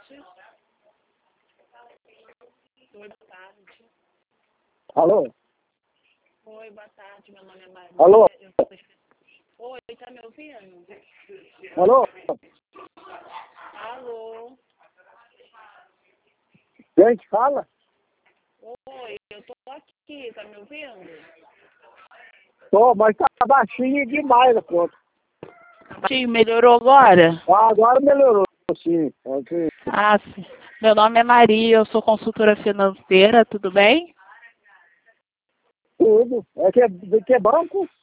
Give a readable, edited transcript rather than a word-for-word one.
Oi, boa tarde. Alô? Oi, boa tarde. Meu nome é Maria. Alô? Oi, tá me ouvindo? Alô? Alô? Quem que fala? Oi, eu tô aqui, tá me ouvindo? Tô, mas tá baixinho demais a conta. Sim, melhorou agora? Ah, agora melhorou, sim. Ok. Ah, sim. Meu nome é Maria, eu sou consultora financeira, tudo bem? Tudo. É que é banco?